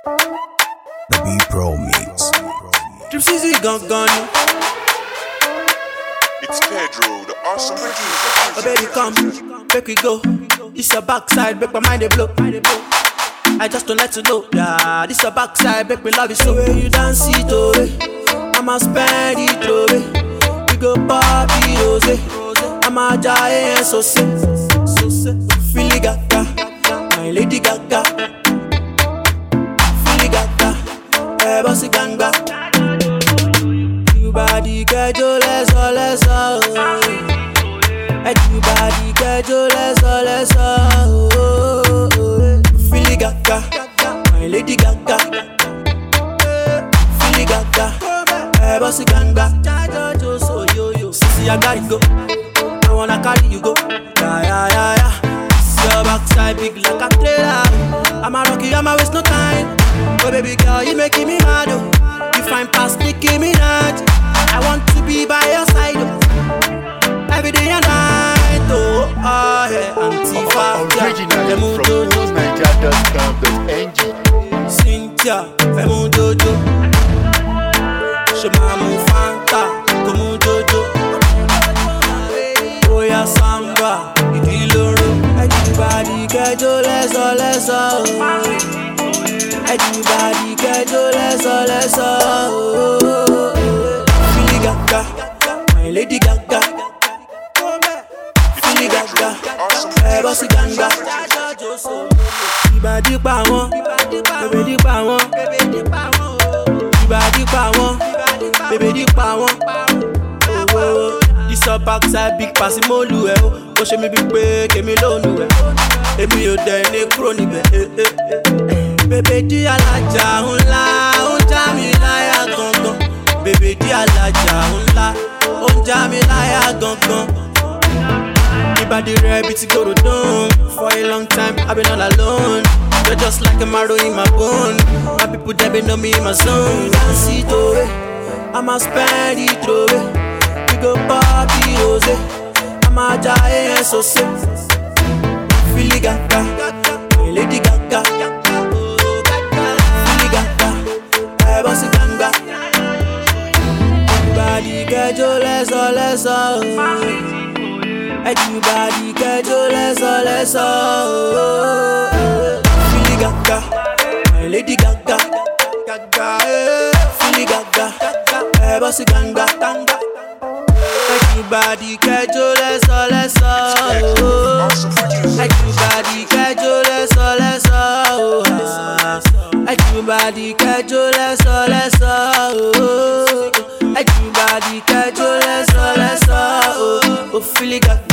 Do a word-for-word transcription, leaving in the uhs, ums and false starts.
The B Pro Mix. Trip C Z gone gone. It's Pedro, the awesome producer. Oh baby come, make we go. This your backside, make my mind a blow. I just don't like to know, yeah. This your backside, make me love you so. The way you dance it, oh, eh. I'ma spend it, oh, eh. We go party, oh, eh. I'ma die, so say, so say. Feel it, gaga, my lady gaga. Feel it, gaga, eh, bossy ganga. You body, get your legs, all legs, oh. Everybody get your legs, all legs, oh. Feel it, gaga, my lady gaga. Feel it, gaga, eh, bossy ganga. So yo yo, see I gotta go. I wanna carry you go. Yeah yeah yeah yeah. See your backside big like a trailer. I'm a rocky, I'm a waste no time. Oh baby girl, you making me mad oh. You find past Nicki Minaj. I want to be by your side oh. Every day and night oh. Ah yeah, Antifa. Originally from who's niger dot com dot n g. Cynthia, Femu Jojo. Shemamu Fanta, Komu Jojo. Oya Samba, Idiloro. Everybody get your legs, all legs, oh. Everybody get your legs, all legs, oh. Feel it, gaga, my lady gaga. Feel it, gaga, eh, bossy ganga. Ibadi pa won, bebe di pa won, ibadi pa won, bebe di pa won. Oh oh, this your backside big pass mo lu e o. O ṣe mi bi pe kemi lo nu e. Èmi ò dẹ̀ ní kúrò níbẹ̀. Bébé di alájà ńlá, ó ń já mi láyà gangan. Bébé di alájà ńlá, ó ń já mi láyà gangan. Ibadi rẹ̀ bí ti gòrò dùn. For a long time, I've been all alone. You're just like a marrow in my bone. My people that be know me in my zone. Dance it away, I'ma spend it away. We go party, Jose. I'ma die, so say. Feel it, gaga, my lady gaga. Feel it, gaga, eh, bossy ganga. Everybody get your legs, all legs, oh. Everybody get your legs, all legs, oh. Feel it, gaga, my lady gaga. Gaga, eh. Feel it, gaga, eh, bossy ganga. Everybody get your legs, all legs, oh. Everybody get your legs, all legs, oh. Everybody get your legs, all legs, oh. Everybody get your legs, all legs, oh. Oh, feel it, gaga.